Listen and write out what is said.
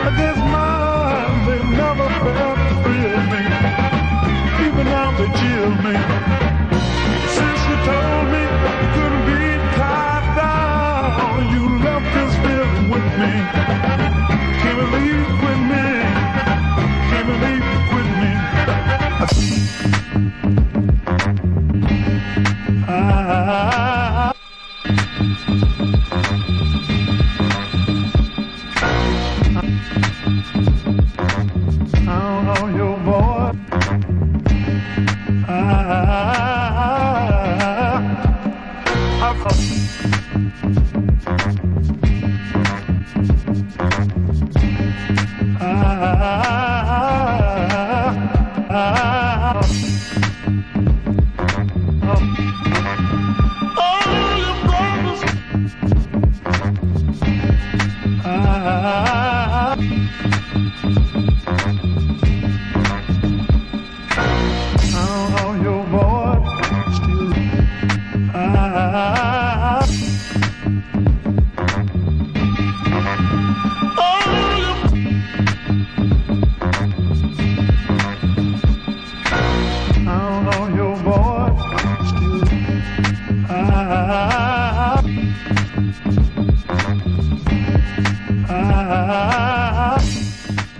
guess mine, they never felt to thrill me. Even now they chill me. Since you told me you couldn't be tied down, you left this feeling with me. Can't believe you quit me. Can't believe you quit me. I